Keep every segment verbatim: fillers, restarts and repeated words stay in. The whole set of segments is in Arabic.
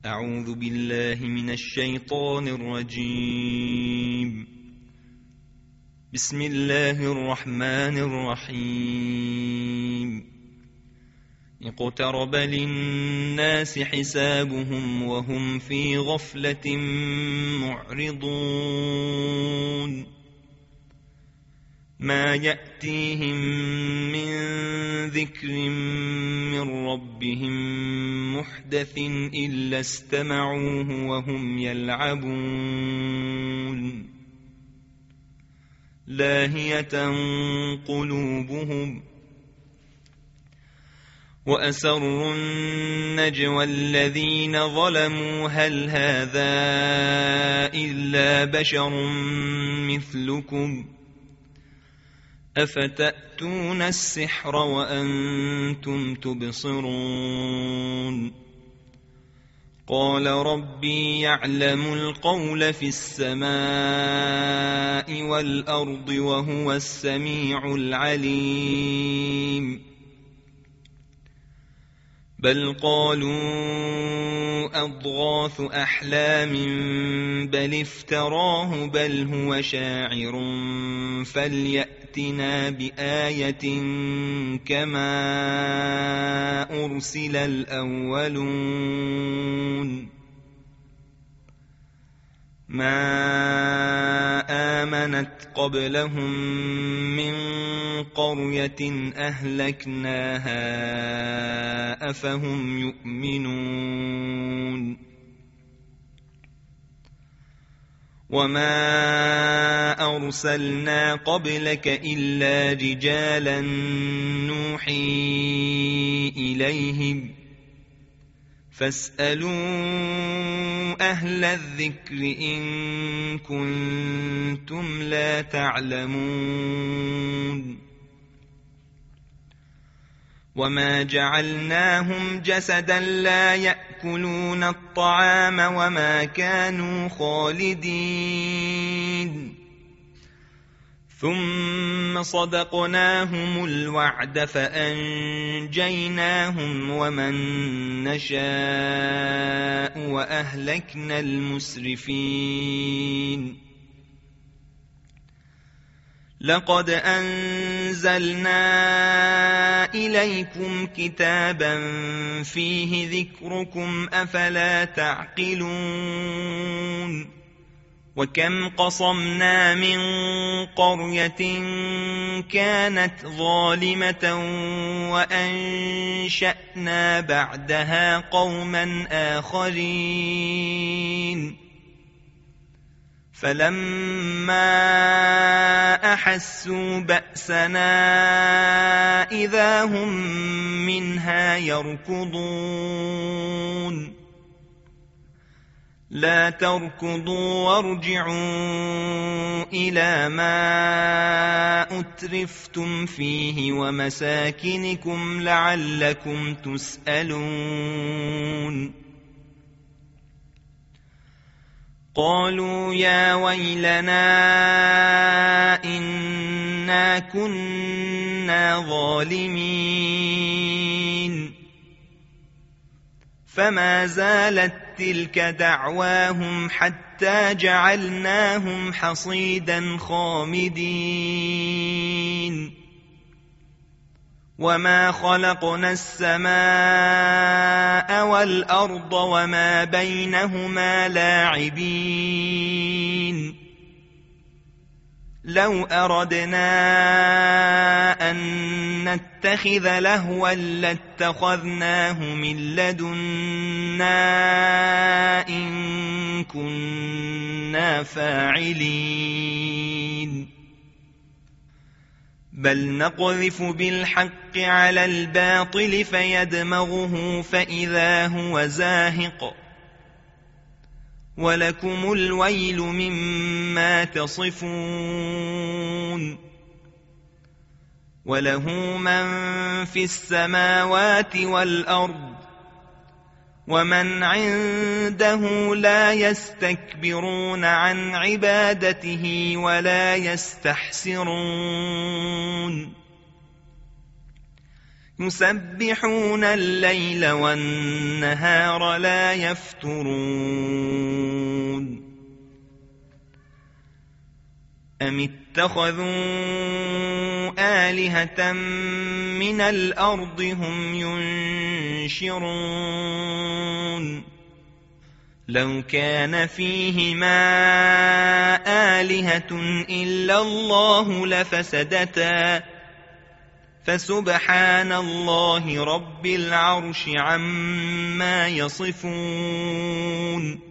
أعوذ بالله من الشيطان الرجيم. بسم الله الرحمن الرحيم. اقترب للناس حسابهم وهم في غفلة معرضون. ما يأتيهم من ذكر من ربهم محدث إلا استمعوه وهم يلعبون. لاهية قلوبهم وأسروا النجوى الذين ظلموا هل هذا إلا بشر مثلكم أفتأتون السحر وأنتم تبصرون. قال ربي يعلم القول في السماء والأرض وهو السميع العليم. بل قالوا أضغاث أحلام بل افتراه بل هو شاعر فليأتنا بآية كما أرسل الأولون. ما آمنت قبلهم من قرية أهلكناها أفهم يؤمنون. وما أرسلنا قبلك إلا رجالا نوحي إليهم فاسألوا أهل الذكر إن كنتم لا تعلمون. وما جعلناهم جسدا لا يأكلون الطعام وما كانوا خالدين ثم صدقناهم الوعد فأنجيناهم ومن نشاء وأهلكنا المسرفين. لقد أنزلنا إليكم كتابا فيه ذكركم أفلا تعقلون. وكم قصمنا من قرية كانت ظالمة وأنشأنا بعدها قوما آخرين. فلما أحسوا بأسنا إذا هم منها يركضون. لا تركضوا وارجعوا إلى ما أترفتم فيه ومساكنكم لعلكم تسألون. قالوا يا ويلنا إنا كنا ظالمين. فما زالت تلك دعواهم حتى جعلناهم حصيدا خامدين. وما خلقنا السماء والأرض وما بينهما لاعبين. لو أردنا أن نتخذ لهوا لاتخذناه من لدنا إن كنا فاعلين. بل نقذف بالحق على الباطل فيدمغه فإذا هو زاهق. ولكم الويل مما تصفون. وله من في السماوات والأرض ومن عنده لا يستكبرون عن عبادته ولا يستحسرون. يسبحون الليل والنهار لا يفترون أم اتخذوا آلهة من الأرض هم ينشرون لو كان فيهما آلهة إلا الله لفسدتا فسبحان الله رب العرش عما يصفون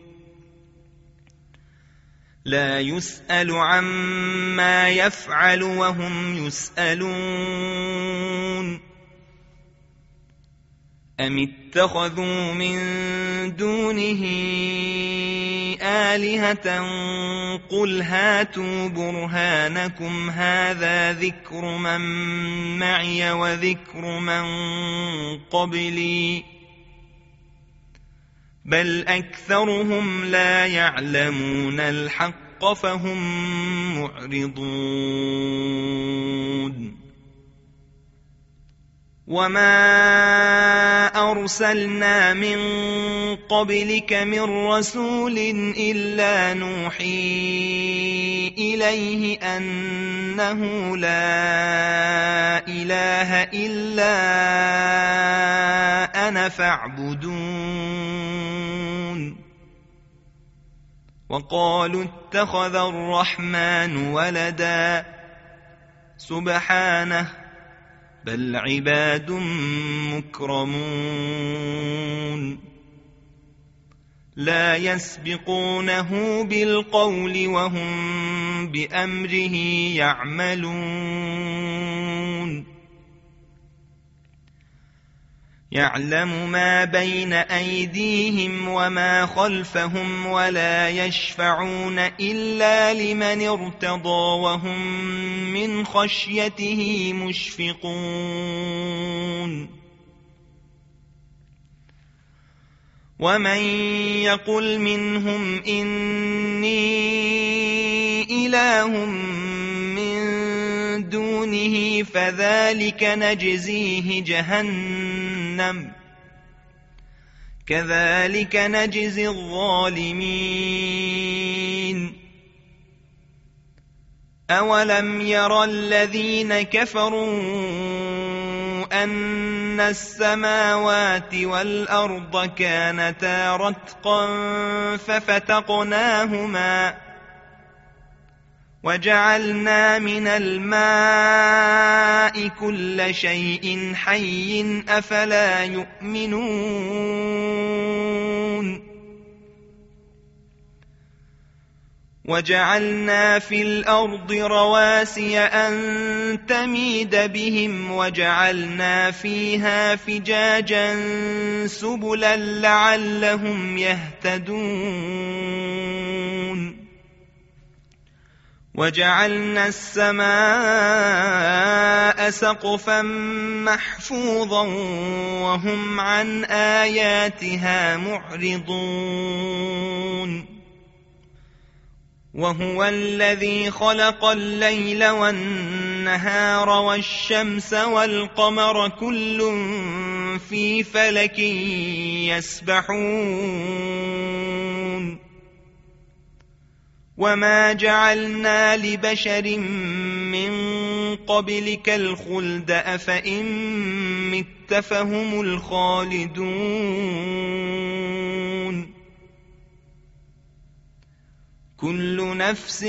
لا يسأل عما يفعل وهم يسألون أم اتخذوا من دونه آلهة قل هاتوا برهانكم هذا ذكر من معي وذكر من قبلي بل أكثرهم لا يعلمون الحق فهم معرضون وما أرسلنا من قبلك من رسول إلا نوحي إليه أنه لا إله إلا أنا فاعبدون وقالوا اتخذ الرحمن ولدا سبحانه بل عباد مكرمون لا يسبقونه بالقول وهم بأمره يعملون يعلم ما بين أيديهم وما خلفهم ولا يشفعون إلا لمن ارتضى وهم من خشيته مشفقون ومن يقل منهم إني إله من دونه فذلك نجزيه جهنم كذلك نجزي الظالمين أولم ير الذين كفروا أن السماوات والأرض كانتا رتقا ففتقناهما وجعلنا من الماء كل شيء حي أفلا يؤمنون وجعلنا في الأرض رواسي أن تميد بهم وجعلنا فيها فجاجا سبلا لعلهم يهتدون وجعلنا السماء سقفا محفوظا وهم عن آياتها معرضون وهو الذي خلق الليل والنهار والشمس والقمر كل في فلك يسبحون وما جعلنا لبشر من قبلك الخلد أفإن مت فهم الخالدون كل نفس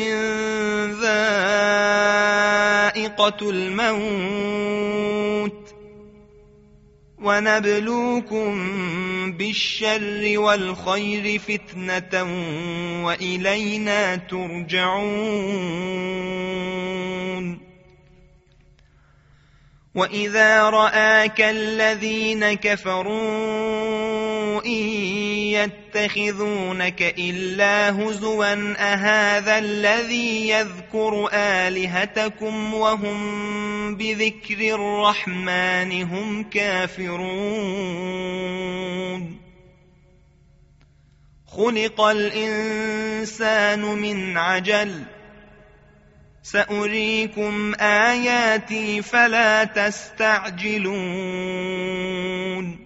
ذائقة الموت ونبلوكم بالشر والخير فتنة وإلينا ترجعون وإذا رآك الذين كفروا إن يتخذونك إلا هزوا أهذا الذي يذكر آلهتكم وهم بذكر الرحمن هم كافرون خلق الإنسان من عجل سأريكم آياتي فلا تستعجلون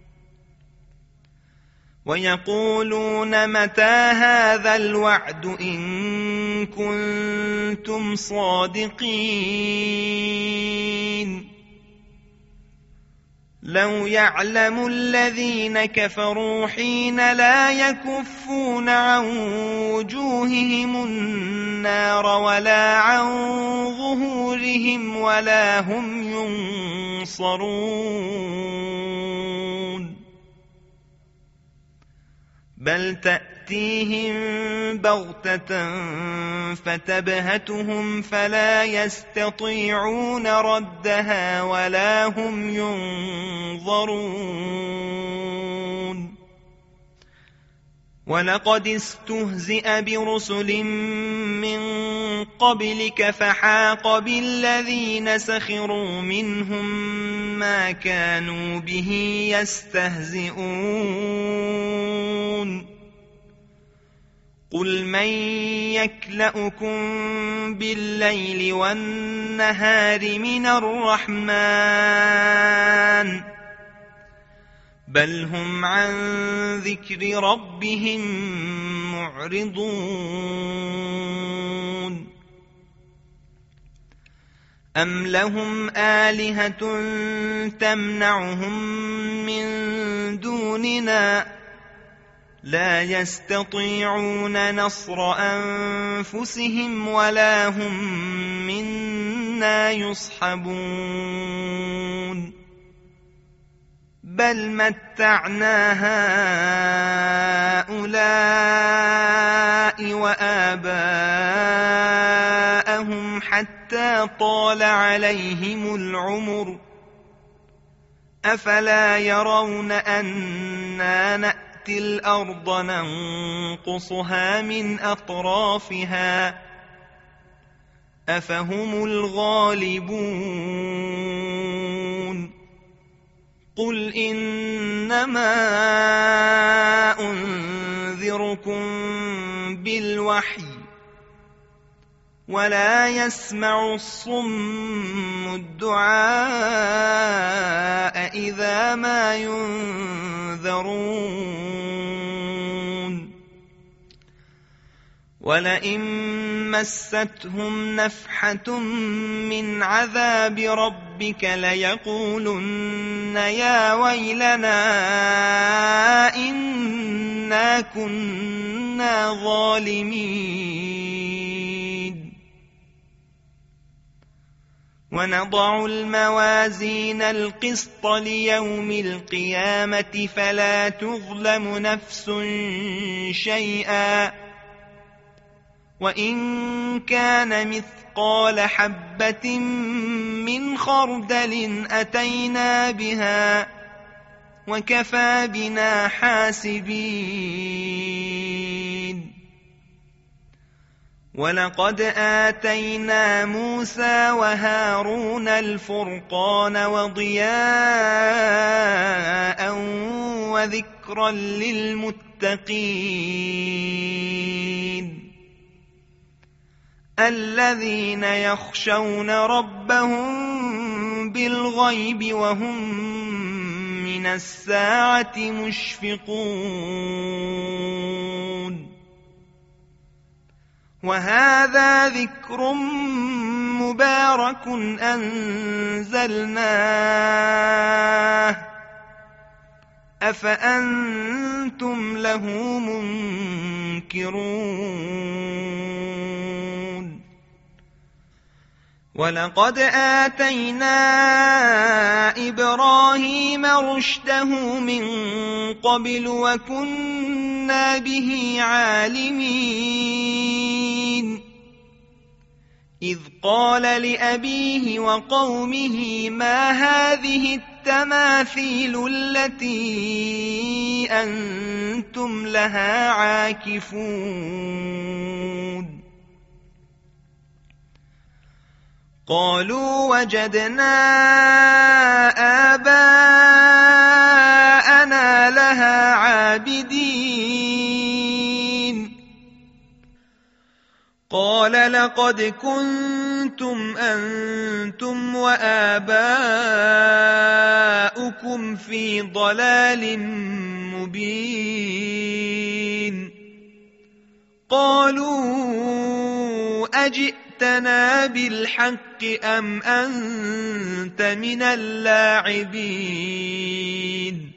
ويقولون متى هذا الوعد إن كنتم صادقين لو يعلم الذين كفروا حين لا يكفون عن وجوههم النار ولا عن ظهورهم ولا هم ينصرون بل تأتيهم بغتة فتبهتهم فلا يستطيعون ردها ولا هم ينظرون ولقد استهزئ برسل من قبلك فحاق بالذين سخروا منهم ما كانوا به يستهزئون قل من يكلؤكم بالليل والنهار من الرحمن بل هم عن ذكر ربهم معرضون أم لهم آلهة تمنعهم من دوننا لا يستطيعون نصر أنفسهم ولا هم منا يصحبون بل متعنا هؤلاء وآباءهم حتى طال عليهم العمر أفلا يرون أنا نأتي الأرض ننقصها من أطرافها أفهم الغالبون قل إنما أنذركم بالوحي ولا يسمع الصم الدعاء إذا ما ينذرون ولئن مستهم نفحة من عذاب ربك ليقولن يا ويلنا إنا كنا ظالمين ونضع الموازين القسط ليوم القيامة فلا تظلم نفس شيئا وإن كان مثقال حبة من خردل أتينا بها وكفى بنا حاسبين ولقد آتينا موسى وهارون الفرقان وضياء وذكرا للمتقين الذين يخشون ربهم بالغيب وهم من الساعة مشفقون وهذا ذكر مبارك أنزلناه أفأنتم له منكرون ولقد آتينا إبراهيم رشده من قبل وكنا به عالمين إذ قال لأبيه وقومه ما هذه التماثيل التي أنتم لها عاكفون قالوا وجدنا آباءنا لها عابدين قال لقد كنتم أنتم وآباؤكم في ضلال مبين قالوا أجئتنا بالحق أم أنت من اللاعبين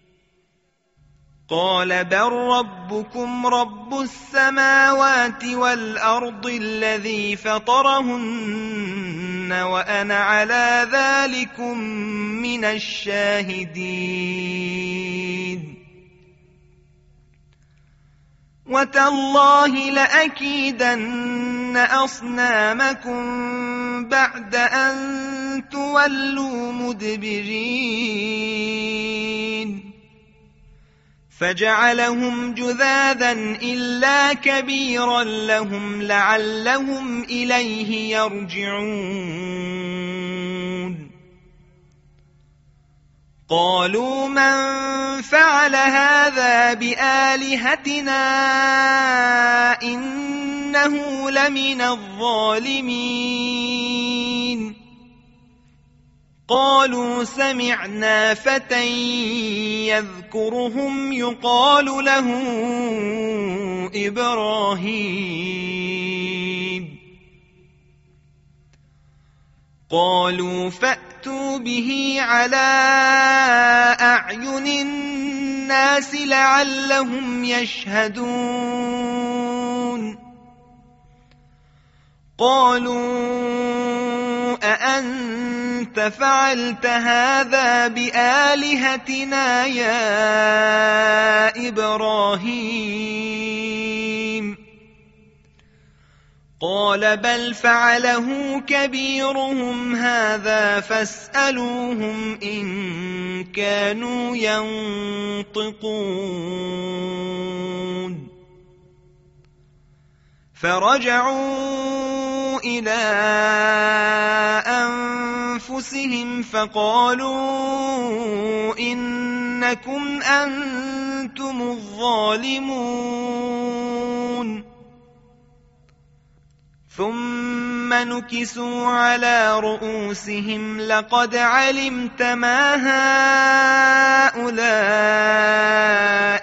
قال بل ربكم رب السماوات والأرض الذي فطرهن وأنا على ذلكم من الشاهدين وتالله لأكيدن أصنامكم بعد أن تولوا مدبرين فجعلهم جذاذا إلا كبيرا لهم لعلهم إليه يرجعون قالوا من فعل هذا بآلهتنا إنه لمن الظالمين قالوا سمعنا فتى يذكرهم يقال له إبراهيم قالوا فأتوا به على أعين الناس لعلهم يشهدون قالوا أأنت فعلت هذا بآلهتنا يا إبراهيم قال بل فعله كبيرهم هذا فاسألوهم إن كانوا ينطقون فرجعوا إلى أنفسهم فقالوا إنكم أنتم الظالمون ثم نكسوا على رؤوسهم لقد علمت ما هؤلاء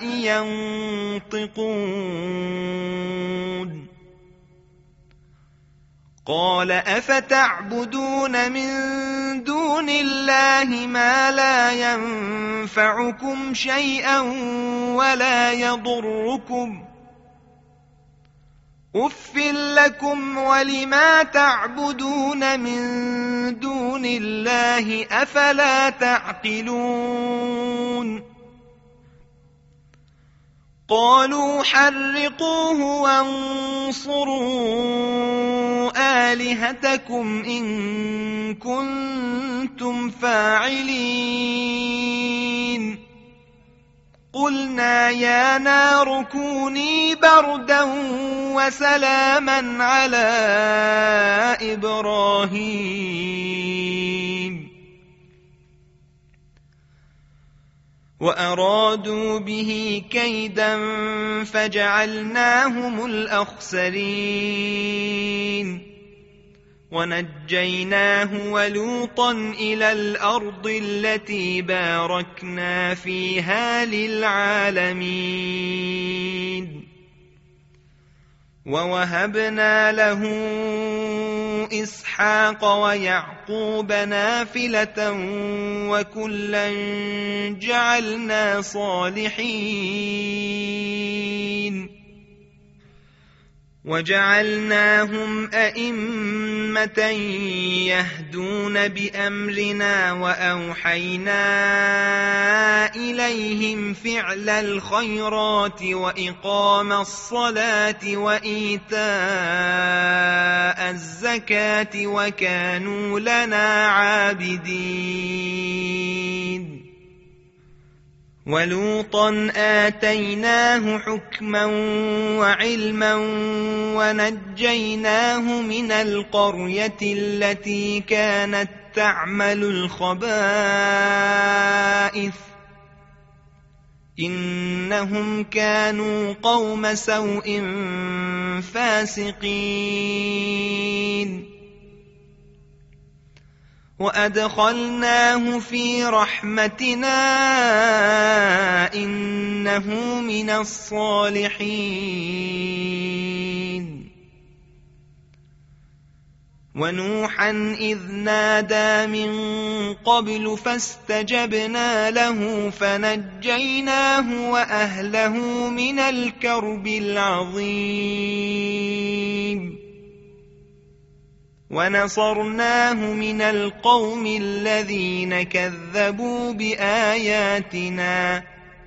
ينطقون قال أفتعبدون من دون الله ما لا ينفعكم شيئا ولا يضركم أف لكم ولما تعبدون من دون الله أفلا تعقلون قالوا حرقوه وانصروا آلهتكم إن كنتم فاعلين قلنا يا نار كوني بردا وسلاما على إبراهيم وأرادوا به كيدا فجعلناهم الأخسرين ونجيناه ولوطا إلى الأرض التي باركنا فيها للعالمين ووهبنا له إسحاق ويعقوب نافلة وكلا جعلنا صالحين وجعلناهم أئمة يهدون بأمرنا وأوحينا إليهم فعل الخيرات وإقام الصلاة وإيتاء الزكاة وكانوا لنا عابدين ولوطا آتيناه حكما وعلما ونجيناه من القرية التي كانت تعمل الخبائث إنهم كانوا قوم سوء فاسقين وأدخلناه في رحمتنا إنه من الصالحين ونوحا إذ نادى من قبل فاستجبنا له فنجيناه وأهله من الكرب العظيم ونصرناه من القوم الذين كذبوا بآياتنا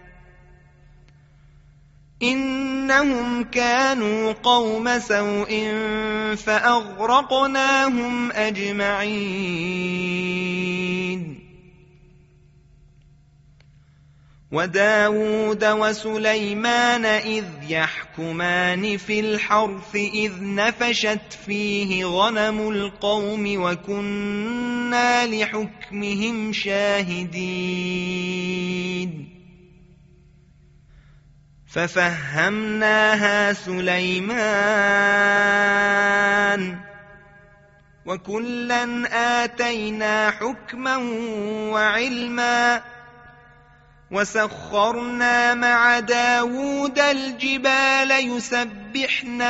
إنهم كانوا قوم سوء فأغرقناهم أجمعين وداود وسليمان إذ يحكمان في الحرث إذ نفشت فيه غنم القوم وكنا لحكمهم شاهدين ففهمناها سليمان وكلا آتينا حكما وعلما وسخرنا مع داود الجبال يسبحن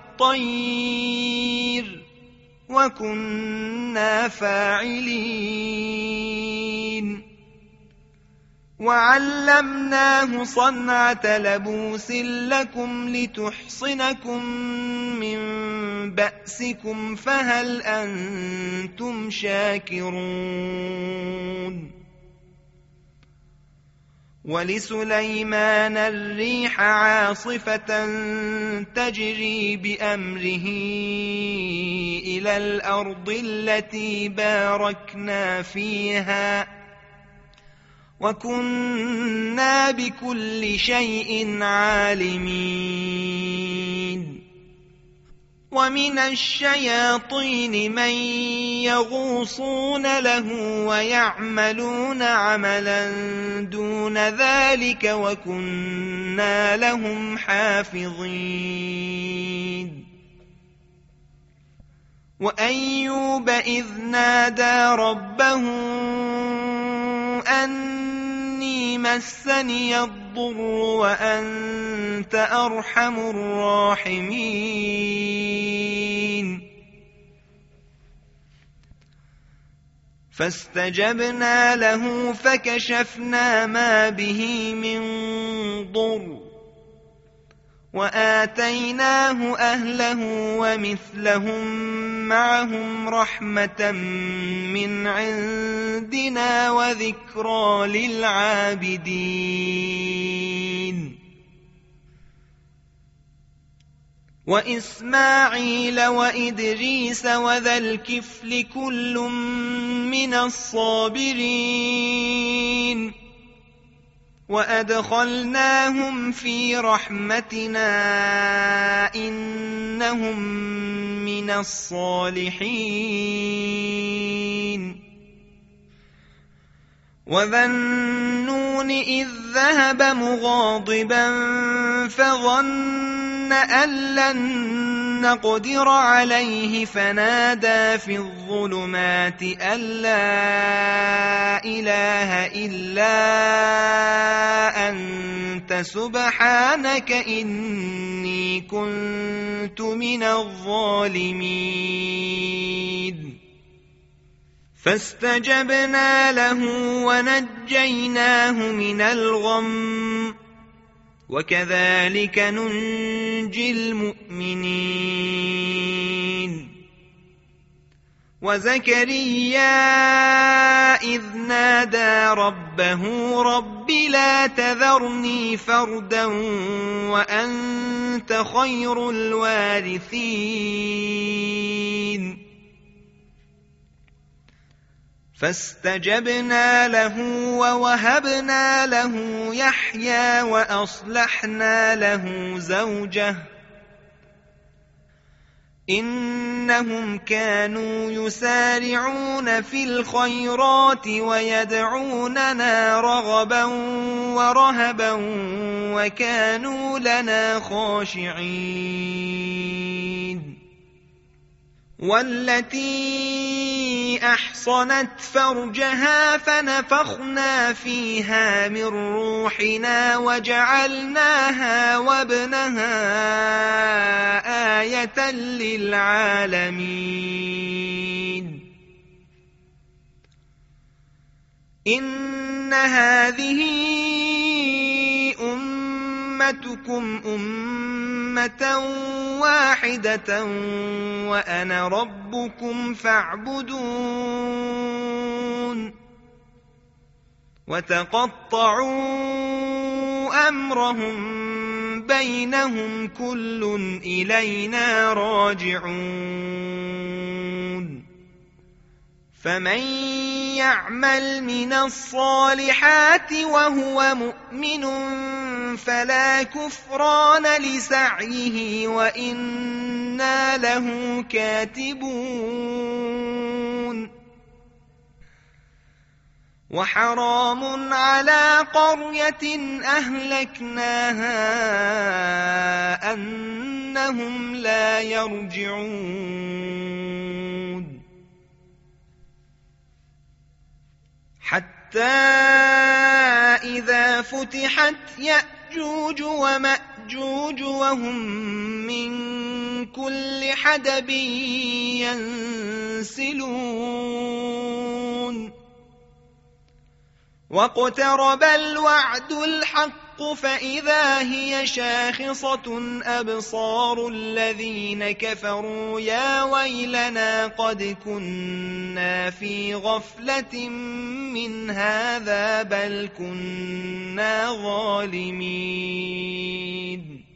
والطير وكنا فاعلين وعلمناه صنعة لبوس لكم لتحصنكم من بأسكم فهل أنتم شاكرون ولسليمان الريح عاصفة تجري بأمره إلى الأرض التي باركنا فيها وكنا بكل شيء عالمين ومن الشياطين من يغوصون له ويعملون عملا دون ذلك وكنا لهم حافظين وأيوب إذ نادى ربه أني مسني الضر وأنت أرحم الراحمين فاستجبنا له فكشفنا ما به من ضر وآتيناه أهله ومثلهم معهم رحمة من عندنا وذكرى للعابدين وإسماعيل وإدريس وذا الكفل كل من الصابرين وأدخلناهم في رحمتنا إنهم من الصالحين وذا النون إذ ذهب مغاضبا فظن أن لن نقدر عليه فنادى في الظلمات أن لا إله إلا أنت سبحانك إني كنت من الظالمين فاستجبنا له ونجيناه من الغم وكذلك ننجي المؤمنين وزكريا إذ نادى ربه رب لا تذرني فردا وأنت خير الوارثين فاستجبنا له ووهبنا له يحيى وأصلحنا له زوجه إنهم كانوا يسارعون في الخيرات ويدعوننا رغبا ورهبا وكانوا لنا خاشعين والتي أحصنت فرجها فنفخنا فيها من روحنا وجعلناها وابنها آية للعالمين إن هذه أمتكم أمة واحدة وأنا ربكم فاعبدون وتقطعوا أمرهم بينهم كل إلينا راجعون فمن يعمل من الصالحات وهو مؤمن فلا كفران لسعيه وإنا له كاتبون وحرام على قرية أهلكناها أنهم لا يرجعون حتى إذا فتحت يأجوج ومأجوج وهم من كل حدب ينسلون واقترب الوعد الحق فإذا هي شاخصة أبصار الذين كفروا يا ويلنا قد كنا في غفلة من هذا بل كنا ظالمين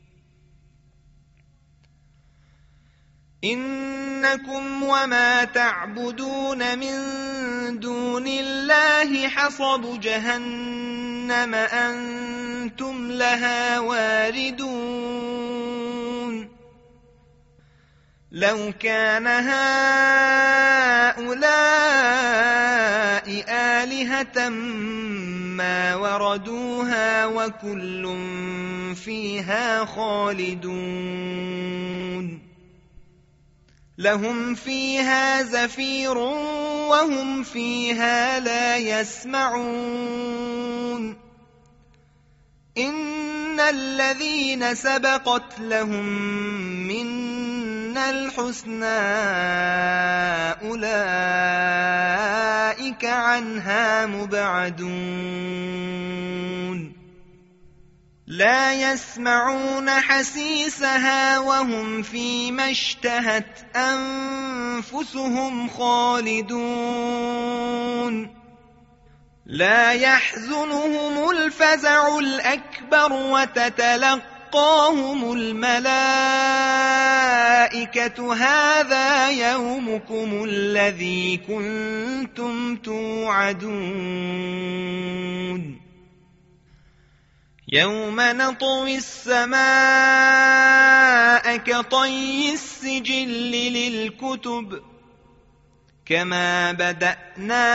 إنكم وما تعبدون من دون الله حصب جهنم أنتم لها واردون لو كان هؤلاء آلهة ما وردوها وكل فيها خالدون لهم فيها زفير وهم فيها لا يسمعون إن الذين سبقت لهم منا الحسنى أولئك عنها مبعدون لا يسمعون حسيسها وهم فيما اشتهت أنفسهم خالدون لا يحزنهم الفزع الأكبر وتتلقاهم الملائكة هذا يومكم الذي كنتم توعدون يوم نطوي السماء كطي السجل للكتب كما بدأنا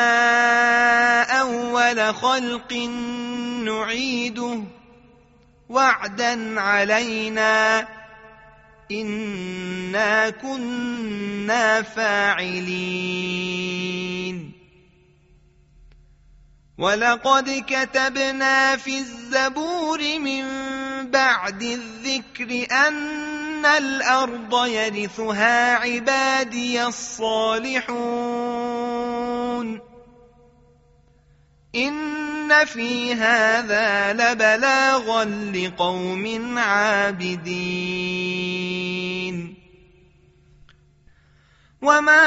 أول خلق نعيده وعدا علينا إنا كنا فاعلين ولقد كتبنا في الزبور من بعد الذكر أن الأرض يرثها عبادي الصالحون إن في هذا لبلاغا لقوم عابدين وما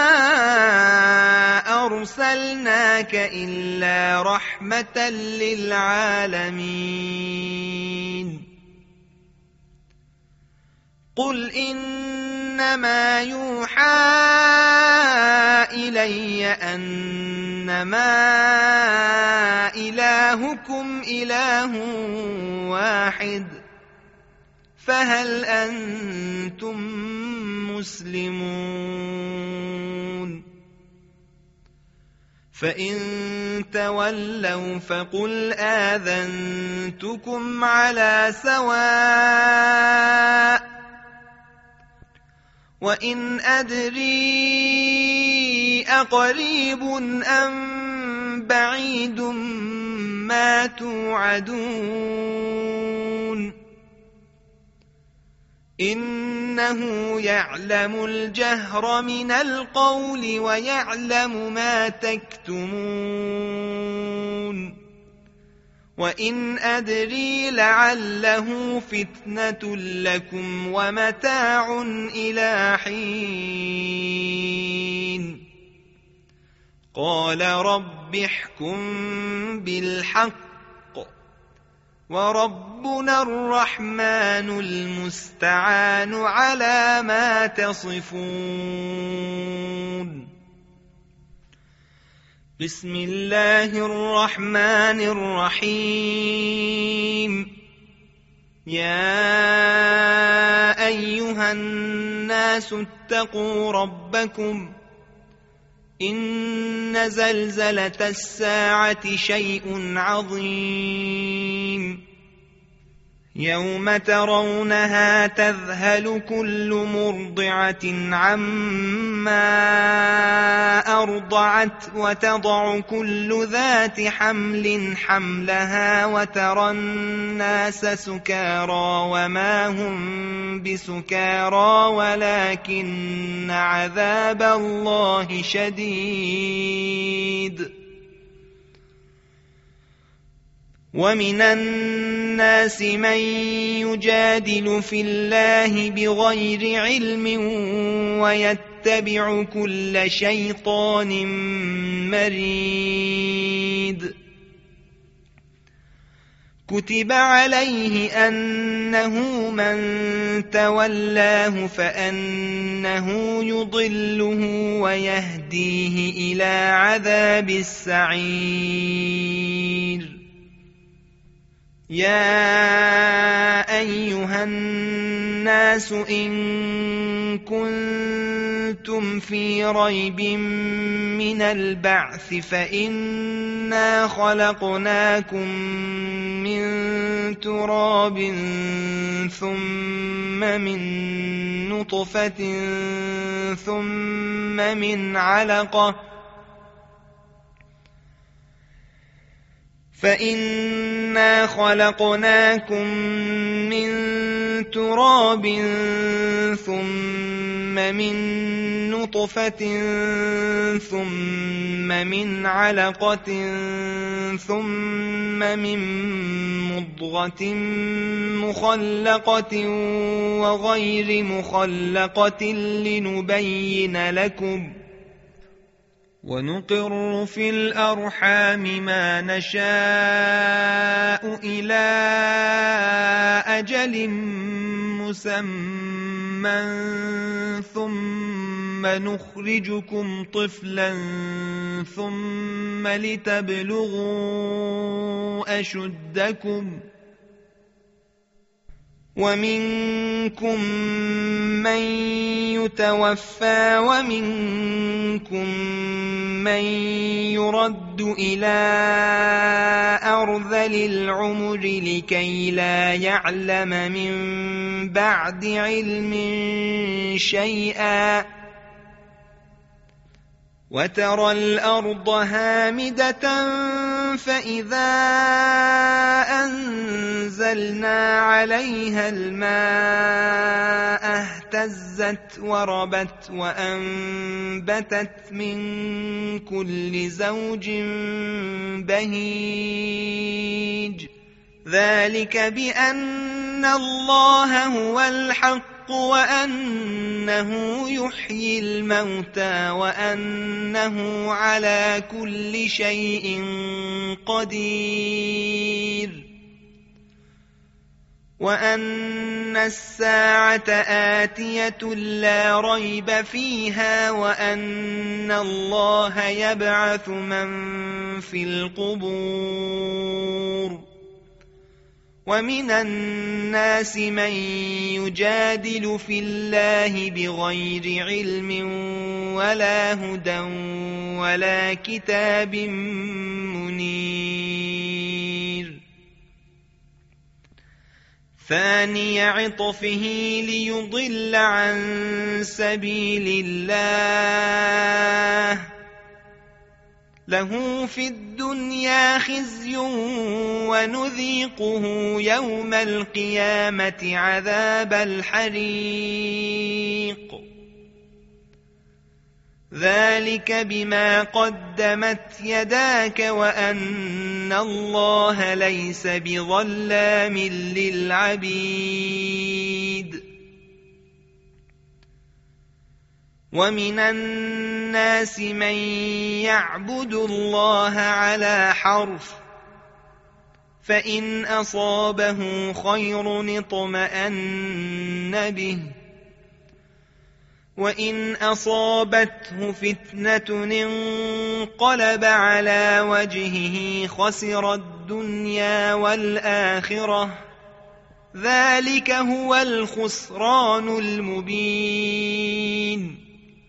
أرسلناك إلا رحمة للعالمين قل إنما يوحى إلي أنما إلهكم إله واحد فهل أنتم مسلمون فإن تولوا فقل آذنتكم على سواء وإن أدري أقريب أم بعيد ما توعدون إنه يعلم الجهر من القول ويعلم ما تكتمون وإن أدري لعله فتنة لكم ومتاع إلى حين قال رب احكم بالحق وربنا الرحمن المستعان على ما تصفون بسم الله الرحمن الرحيم يا أيها الناس اتقوا ربكم إن زلزلة الساعة شيء عظيم يوم ترونها تذهل كل مرضعة عما أرضعت وتضع كل ذات حمل حملها وترى الناس سكارى وما هم بسكارى ولكن عذاب الله شديد ومن الناس من يجادل في الله بغير علم ويتبع كل شيطان مريد كتب عليه أنه من تولاه فأنه يضله ويهديه إلى عذاب السعير يا أيها الناس إن كنتم في ريب من البعث فإنا خلقناكم من تراب ثم من نطفة ثم من علقة فإنا خلقناكم من تراب ثم من نطفة ثم من علقة ثم من مضغة مخلقة وغير مخلقة لنبين لكم ونقر في الأرحام ما نشاء إلى أجل مسمى ثم نخرجكم طفلا ثم لتبلغوا أشدكم ومنكم من يتوفى ومنكم من يرد إلى أرذل العمر لكي لا يعلم من بعد علم شيئا وترى الأرض هامدة فإذا أنزلنا عليها الماء اهتزت وربت وأنبتت من كل زوج بهيج ذلك بأن الله هو الحق وأنه يحيي الموتى وأنه على كل شيء قدير وأن الساعة آتية لا ريب فيها وأن الله يبعث من في القبور ومن الناس من يجادل في الله بغير علم ولا هدى ولا كتاب منير ثاني عطفه ليضل عن سبيل الله له في الدنيا خزي ونذيقه يوم القيامة عذاب الحريق ذلك بما قدمت يداك وأن الله ليس بظلام للعبيد ومن الناس من يعبد الله على حرف فإن أصابه خير اطمأن به وإن أصابته فتنة انقلب على وجهه خسر الدنيا والآخرة ذلك هو الخسران المبين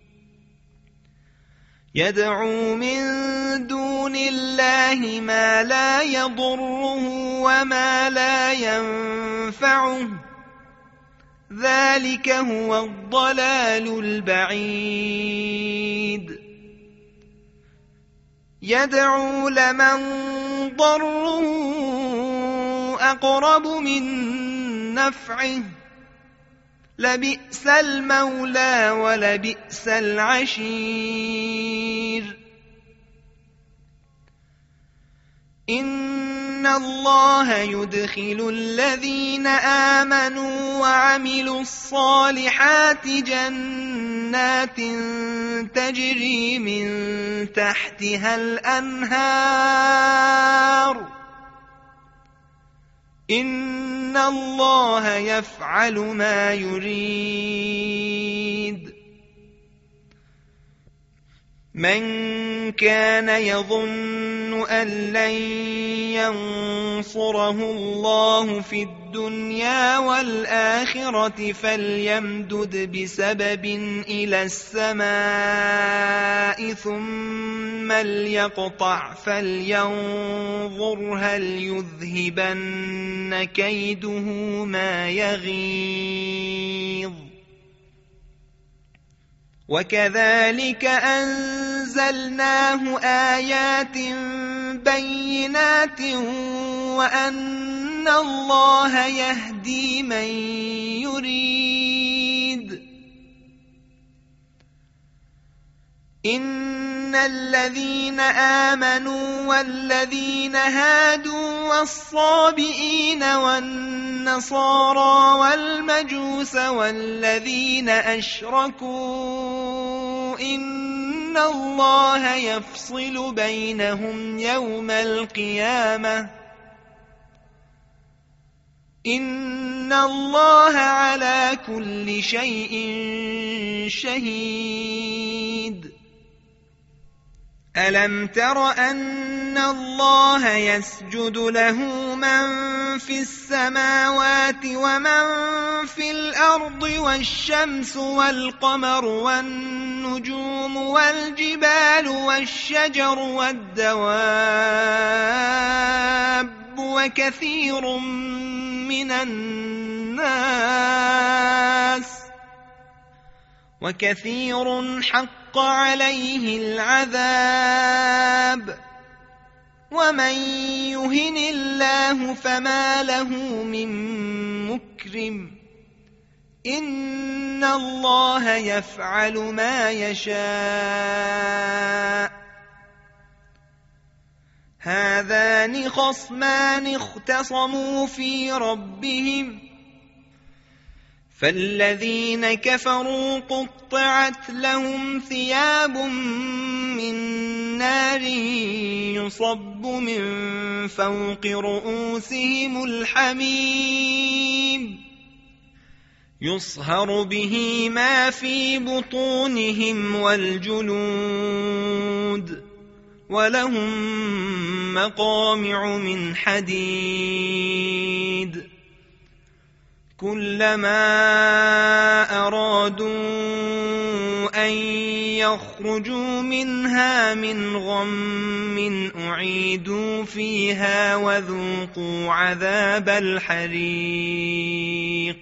يدعو من دون الله ما لا يضره وما لا ينفعه ذلك هو الضلال البعيد يدعو لمن ضره أقرب من نفعه لبئس المولى ولبئس العشير إن الله يدخل الذين آمنوا وعملوا الصالحات جنات تجري من تحتها الأنهار إن الله يفعل ما يريد من كان يظن أن لن ينصره الله في الدنيا والآخرة فليمدد بسبب إلى السماء ثم ليقطع فلينظر هل يذهبن كيده ما يغيظ وكذلك أنزلناه آيات بينات وأن الله يهدي من يريد إن الذين آمنوا والذين هادوا والصابئين والنصارى والمجوس والذين أشركوا إن الله يفصل بينهم يوم القيامة إن الله على كل شيء شهيد ألم تر أن الله يسجد له من في السماوات ومن في الأرض والشمس والقمر والنجوم والجبال والشجر والدواب وكثير من الناس وكثير حق عليه العذاب ومن يهن الله فما له من مكرم إن الله يفعل ما يشاء هذان خصمان اختصموا في ربهم فالذين كفروا قطعت لهم ثياب من نار يصب من فوق رؤوسهم الحميم يصهر به ما في بطونهم والجلود ولهم مقامع من حديد كلما أرادوا أن يخرجوا منها من غم أعيدوا فيها وذوقوا عذاب الحريق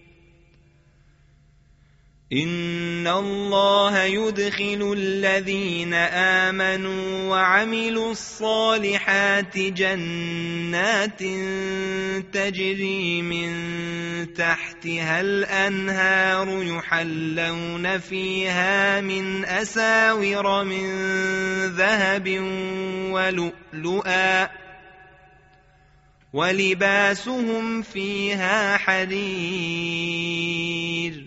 إن الله يدخل الذين آمنوا وعملوا الصالحات جنات تجري من تحتها الأنهار يحلون فيها من أساور من ذهب ولؤلؤا ولباسهم فيها حرير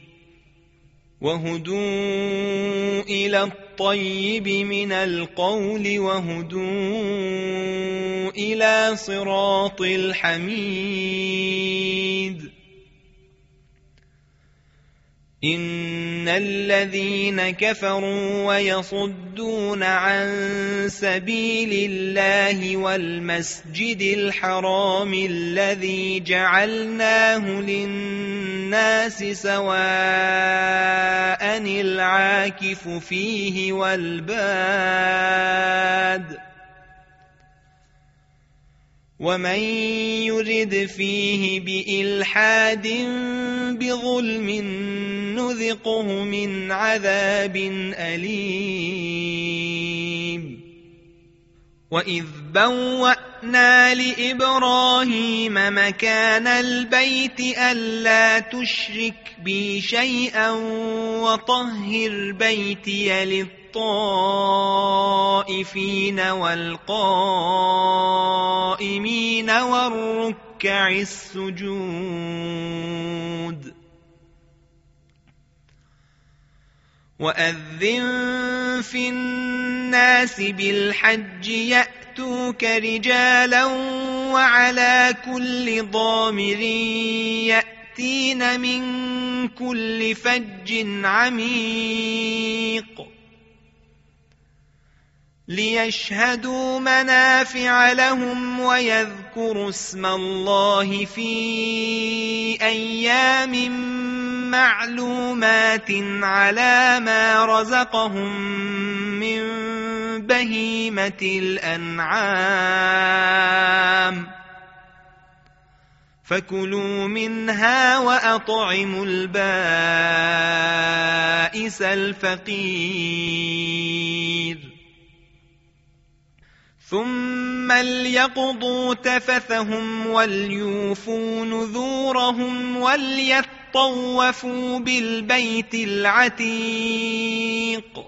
وهدوا إلى الطيب من القول وهدوا إلى صراط الحميد إن الذين كفروا ويصدون عن سبيل الله والمسجد الحرام الذي جعلناه للناس سواء العاكف فيه والباد ومن يرد فيه بإلحاد بظلم نذقه من عذاب أليم وإذ بوأنا لإبراهيم مكان البيت ألا تشرك بي شيئا وطهر بيتي للطائفين والقائمين والركع السجود وأذن في الناس بالحج يأتوك رجالا وعلى كل ضامر يأتين من كل فج عميق ليشهدوا منافع لهم ويذكروا اسم الله في أيام معلومات على ما رزقهم من بهيمة الأنعام فكلوا منها وأطعموا البائس الفقير ثم ليقضوا تفثهم وليوفوا نذورهم وليطوفوا بالبيت العتيق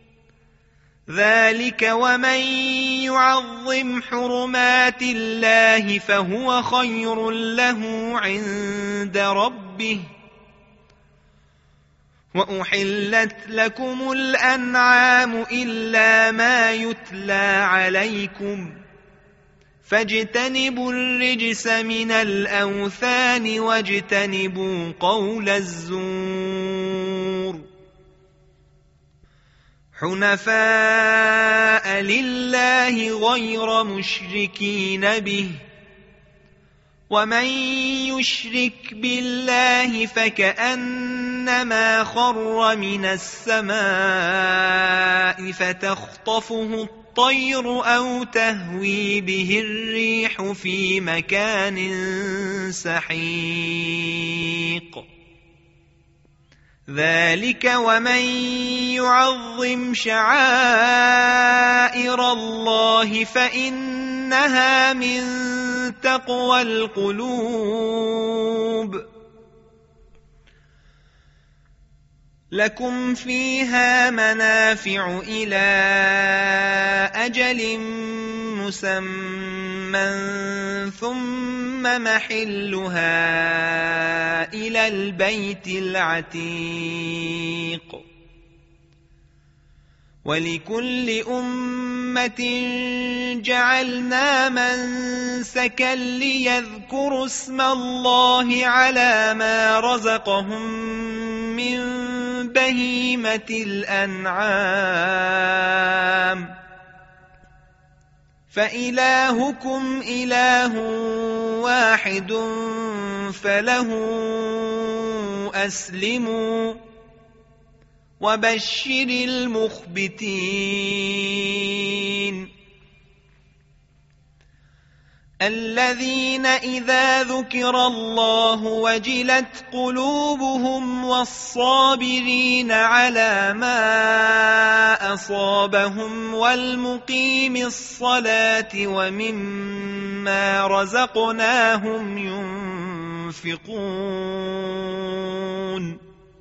ذلك ومن يعظم حرمات الله فهو خير له عند ربه وأحلت لكم الأنعام إلا ما يتلى عليكم فاجتنبوا الرجس من الأوثان واجتنبوا قول الزور حنفاء لله غير مشركين به ومن يشرك بالله فكأنما خر من السماء فتخطفه الطير أو تهوي به الريح في مكان سحيق ذلك ومن يعظم شعائر الله فإنها من تقوى القلوب لكم فيها منافع إلى أجل مسمى ثم محلها إلى البيت العتيق ولكل أمة جعلنا منسكا ليذكروا اسم الله على ما رزقهم من بهيمة الأنعام فإلهكم إله واحد فله أسلموا وبشر المخبتين الذين إذا ذكر الله وجلت قلوبهم والصابرين على ما أصابهم والمقيم الصلاة ومما رزقناهم ينفقون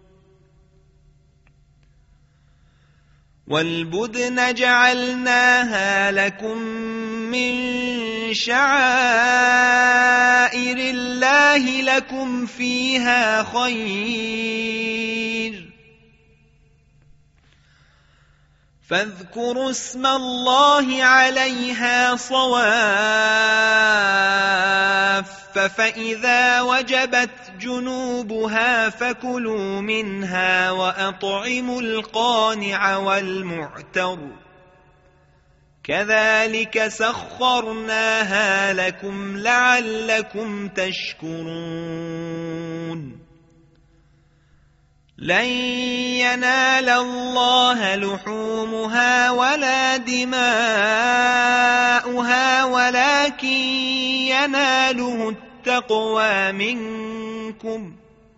والبدن جعلناها لكم من شعائر الله لكم فيها خير فاذكروا اسم الله عليها صواف فإذا وجبت جنوبها فكلوا منها وأطعموا القانع والمعتر كذلك سخرناها لكم لعلكم تشكرون لن ينال الله لحومها ولا دماؤها ولكن يناله التقوى منكم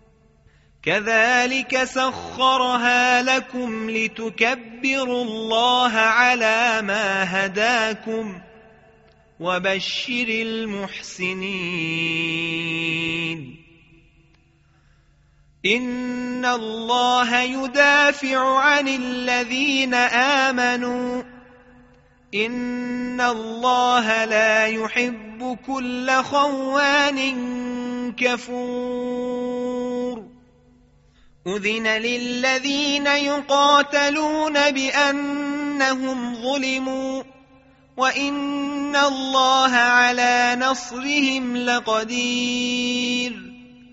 كذلك سخرها لكم لتكبروا الله على ما هداكم وبشر المحسنين إن الله يدافع عن الذين آمنوا إن الله لا يحب كل خوان كفور أذن للذين يقاتلون بأنهم ظلموا وإن الله على نصرهم لقدير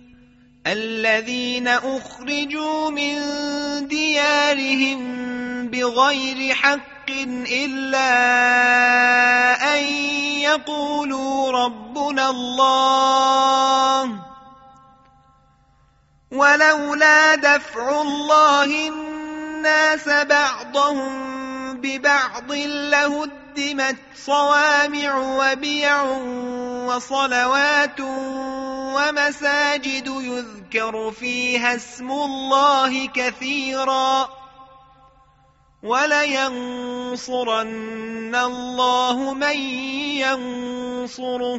الذين أخرجوا من ديارهم بغير حق إلا أن يقولوا ربنا الله ولولا دفع الله الناس بعضهم ببعض لهدمت صوامع وبيع وصلوات ومساجد يذكر فيها اسم الله كثيرا ولينصرن الله من ينصره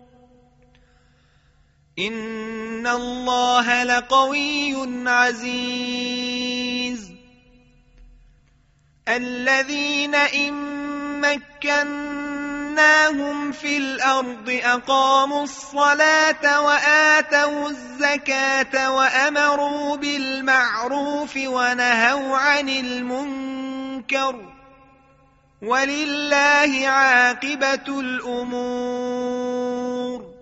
إن الله لقوي عزيز الذين إن مكناهم في الأرض أقاموا الصلاة وآتوا الزكاة وأمروا بالمعروف ونهوا عن المنكر ولله عاقبة الأمور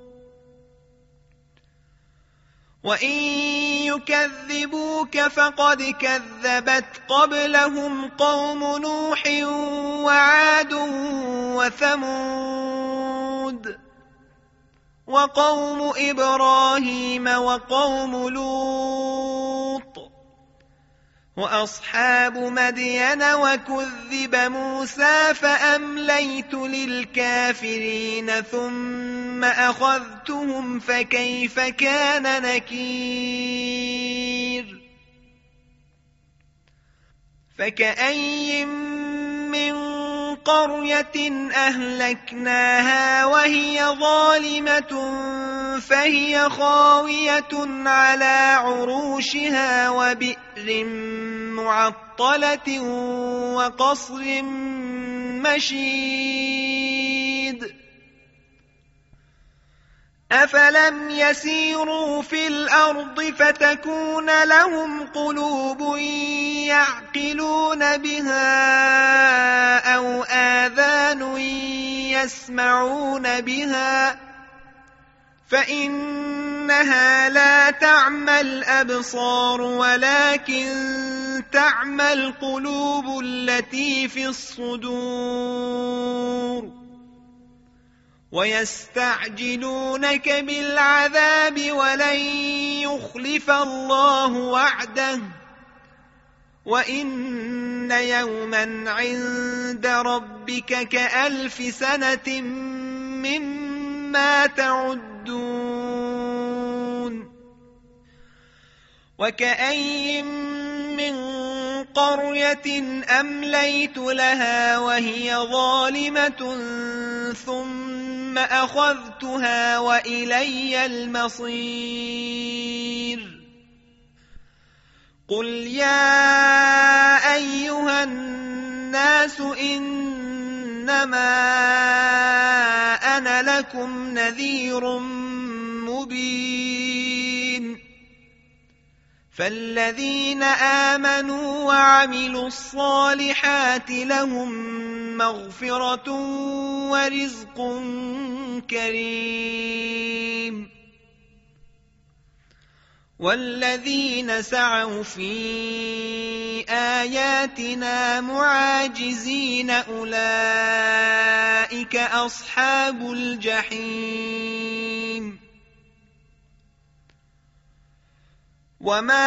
وإن يكذبوك فقد كذبت قبلهم قوم نوح وعاد وثمود وقوم إبراهيم وقوم لوط وأصحاب مدين وكذب موسى فأمليت للكافرين ثم أخذتهم فكيف كان نكير فكأي من قرية أهلكناها وهي ظالمة فهي خاوية على عروشها وبئر معطلة وقصر مشيد أفلم يسيروا في الأرض فتكون لهم قلوب يعقلون بها أو آذان يسمعون بها فإنها لا تعمى الأبصار ولكن تعمى القلوب التي في الصدور ويستعجلونك بالعذاب ولن يخلف الله وعده وإن يوما عند ربك كألف سنة مما تعدون وكأين من قرية أمليت لها وهي ظالمة ثم أخذتها وإلي المصير قل يا أيها الناس إنما أنا لكم نذير مبين فالذين آمنوا وعملوا الصالحات لهم مغفرة ورزق كريم والذين سعوا في آياتنا معاجزين أولئك أصحاب الجحيم وما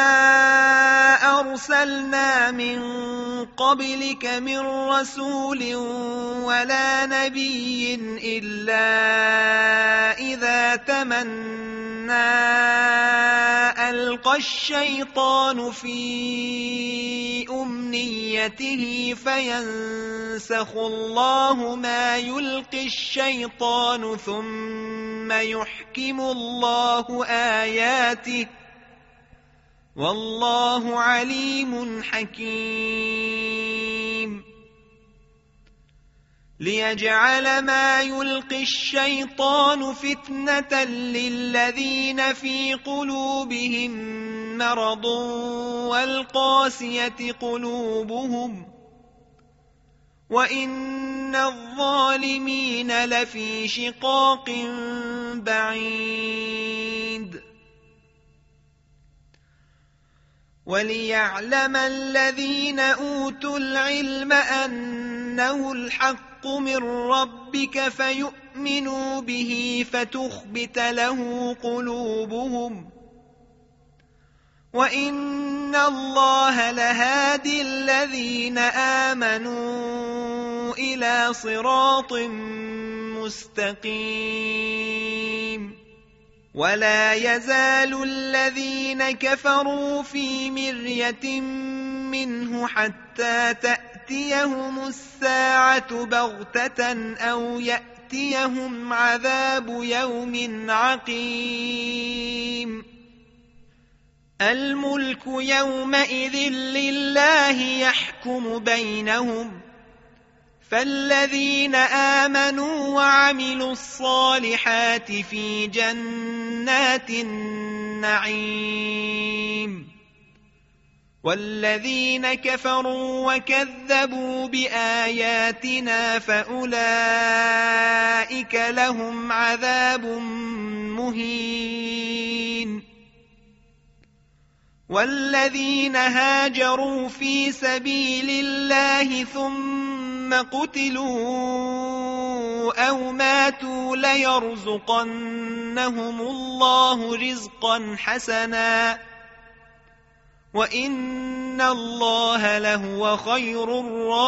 أرسلنا من قبلك من رسول ولا نبي إلا إذا تمنى ألقى الشيطان في أمنيته فينسخ الله ما يلقي الشيطان ثم يحكم الله آياته والله عليم حكيم ليجعل ما يلقي الشيطان فتنة للذين في قلوبهم مرض والقاسية قلوبهم وإن الظالمين لفي شقاق بعيد وليعلم الذين أوتوا العلم أنه الحق من ربك فيؤمنوا به فتخبت له قلوبهم وإن الله لهادي الذين آمنوا إلى صراط مستقيم ولا يزال الذين كفروا في مرية منه حتى تأتيهم الساعة بغتة أو يأتيهم عذاب يوم عقيم الملك يومئذ لله يحكم بينهم فالذين آمنوا وعملوا الصالحات في جنات النعيم والذين كفروا وكذبوا بآياتنا فأولئك لهم عذاب مهين والذين هاجروا في سبيل الله ثم ثم قتلوا أو ماتوا ليرزقنهم الله رزقا حسنا وإن الله لهو خير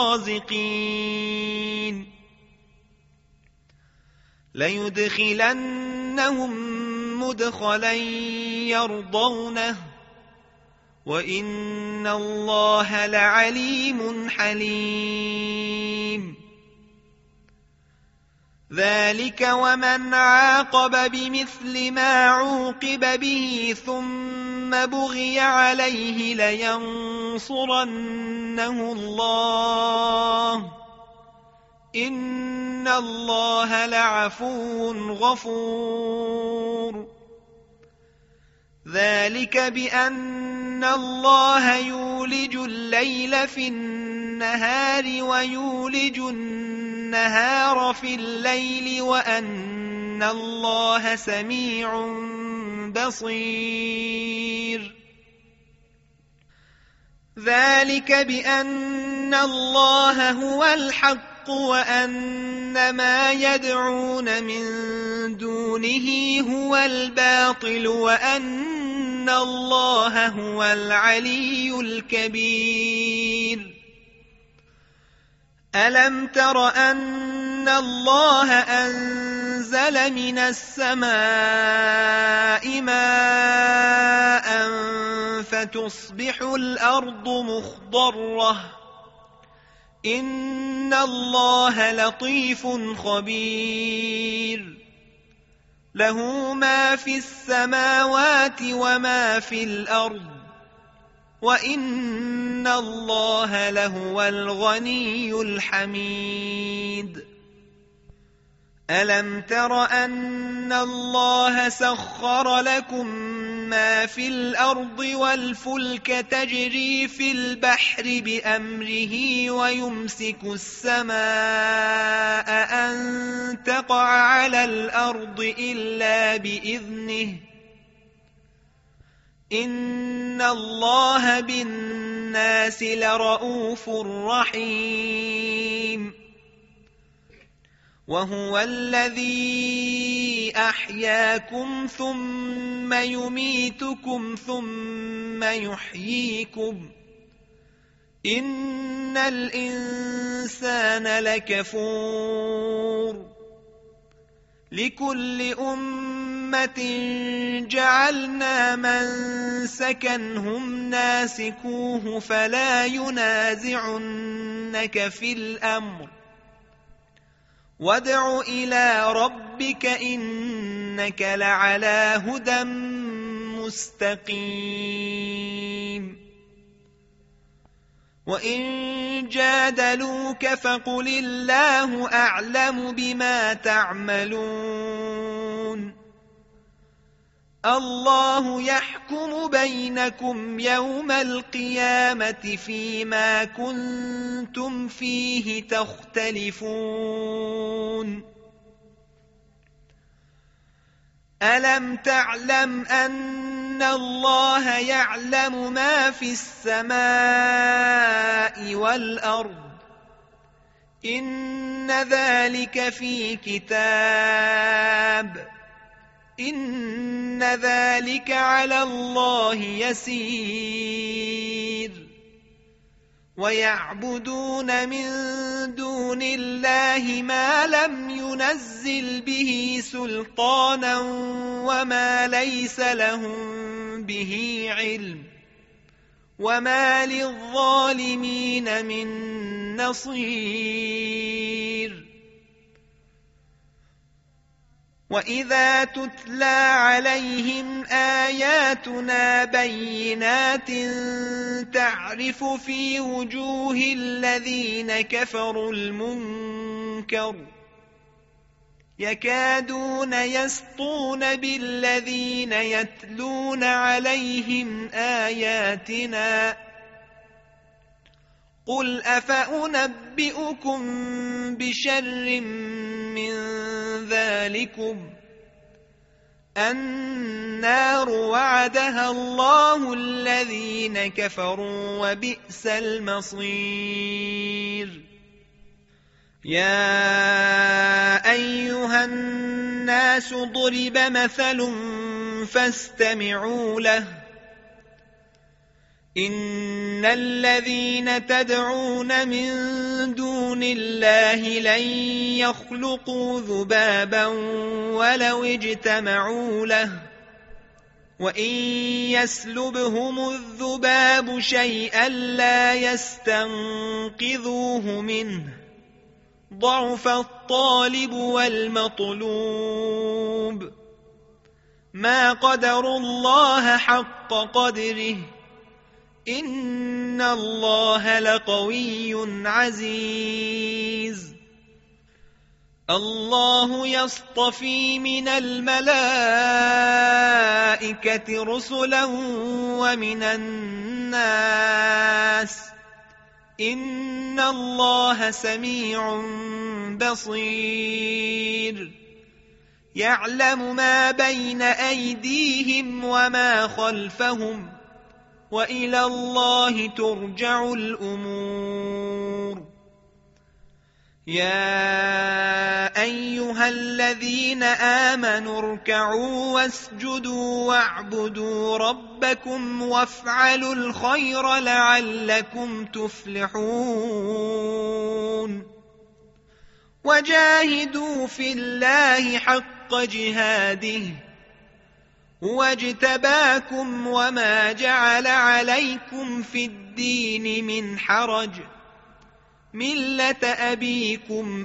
الرازقين ليدخلنهم مدخلا يرضونه وإن الله لعليم حليم ذلك ومن عاقب بمثل ما عوقب به ثم بغي عليه لينصرنه الله إن الله لعفو غفور ذلك بأن الله يولج الليل في النهار ويولج النهار في الليل وأن الله سميع بصير ذلك بأن الله هو الحق الحق وأن ما يدعون من دونه هو الباطل وأن الله هو العلي الكبير ألم تر أن الله أنزل من السماء ماء فتصبح الأرض مخضرة إن الله لطيف خبير له ما في السماوات وما في الأرض وإن الله لهو الغني الحميد ألم تر أن الله سخر لكم ما في الأرض والفلك تجري في البحر بأمره ويمسك السماء أن تقع على الأرض إلا بإذنه إن الله بالناس لرءوف رحيم وهو الذي أحياكم ثم يميتكم ثم يحييكم إن الإنسان لكفور لكل أمة جعلنا منسكا هم ناسكوه فلا ينازعنك في الأمر وادع إلى ربك إنك لعلى هدى مستقيم وإن جادلوك فقل الله أعلم بما تعملون الله يحكم بينكم يوم القيامة فيما كنتم فيه تختلفون ألم تعلم أن الله يعلم ما في السماء والأرض إن ذلك في كتاب إن ذلك على الله يسير ويعبدون من دون الله ما لم ينزل به سلطانا وما ليس لهم به علم وما للظالمين من نصير وإذا تتلى عليهم آياتنا بينات تعرف في وجوه الذين كفروا المنكر يكادون يسطون بالذين يتلون عليهم آياتنا قل أفأنبئكم بشر من ذلكم النار وعدها الله الذين كفروا وبئس المصير يا أيها الناس ضرب مثل فاستمعوا له إن الذين تدعون من دون الله لن يخلقوا ذبابا ولو اجتمعوا له وإن يسلبهم الذباب شيئا لا يستنقذوه منه ضعف الطالب والمطلوب ما قدروا الله حق قدره إن الله لقوي عزيز الله يصطفي من الملائكة رسلا ومن الناس إن الله سميع بصير يعلم ما بين أيديهم وما خلفهم وإلى الله ترجع الأمور يا أيها الذين آمنوا اركعوا واسجدوا واعبدوا ربكم وافعلوا الخير لعلكم تفلحون وجاهدوا في الله حق جهاده هو اجتباكم وما جعل عليكم في الدين من حرج ملة أبيكم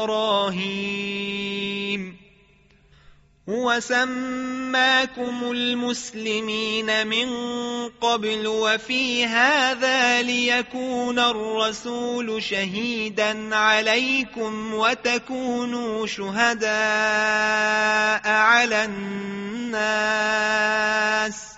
إبراهيم هو سماكم المسلمين من قبل وفي هذا ليكون الرسول شهيدا عليكم وتكونوا شهداء على الناس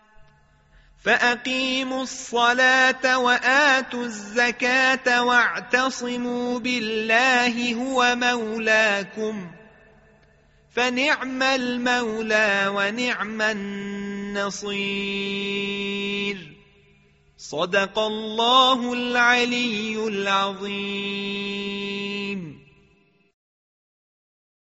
فأقيموا الصلاة وآتوا الزكاة واعتصموا بالله هو مولاكم فنعم المولى ونعم النصير صدق الله العلي العظيم.